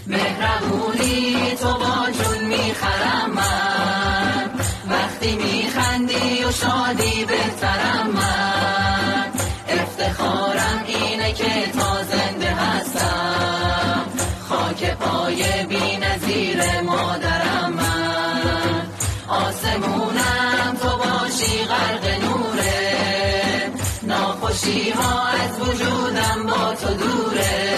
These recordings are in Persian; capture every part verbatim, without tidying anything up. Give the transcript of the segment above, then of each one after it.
مهربونی تو با جون میخرم من، وقتی میخندی و شادی بهترم من. افتخارم اینه که تا زنده هستم، خاک پای بی نظیر مادرم من. آسمونم تو باشی غرق نوره، ناخوشی ها از وجودم با تو دوره.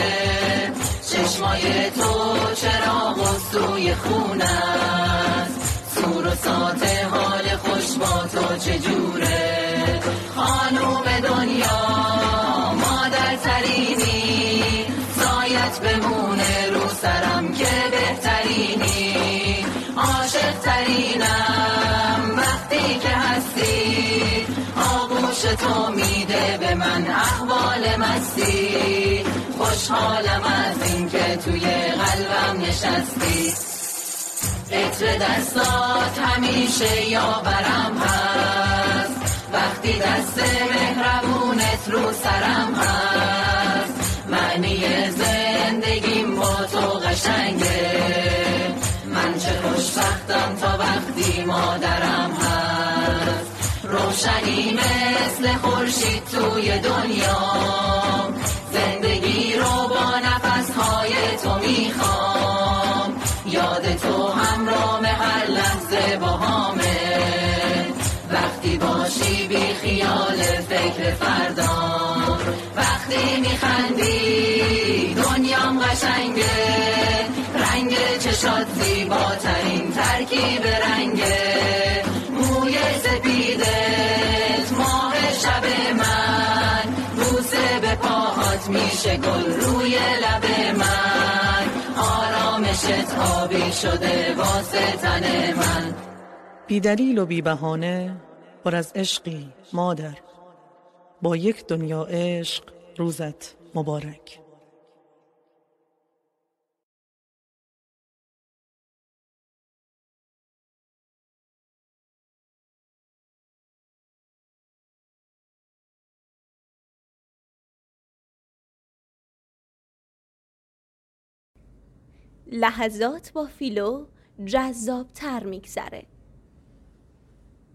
چشمای تو چراغ و سوی خونه است، سور و سات حال خوش با تو چجوره. خانوم دنیا مادر ترینی، سایت بمونه رو سرم که بهترینی. عاشق ترینم وقتی که هستی، آغوش تو میده به من احوال مستی. خوشحالم از این که توی قلبم نشستی، عطر دستات همیشه یاورم هست، وقتی دست مهربونت رو سرم هست. معنی زندگیم با تو قشنگه، من چه خوشبختم تا وقتی مادرم هست. روشنی مثل خورشید توی دنیا، زندگی رو با نفسهای تو میخوام. یاد تو همراه هر لحظه باهامه، وقتی باشی بی خیال فکر فردا. وقتی میخندی دنیام قشنگه، رنگ چشات زیباترین ترکیب رنگه. موی سپیدت ماه شب من، بوسه به پاهات میشه گل روی لب من. آرامشت آبی شده واسه تن من. بی دلیل و بی بهانه پر از عشقی مادر، با یک دنیا عشق روزت مبارک. لحظات با فیلو جذاب تر میگذره.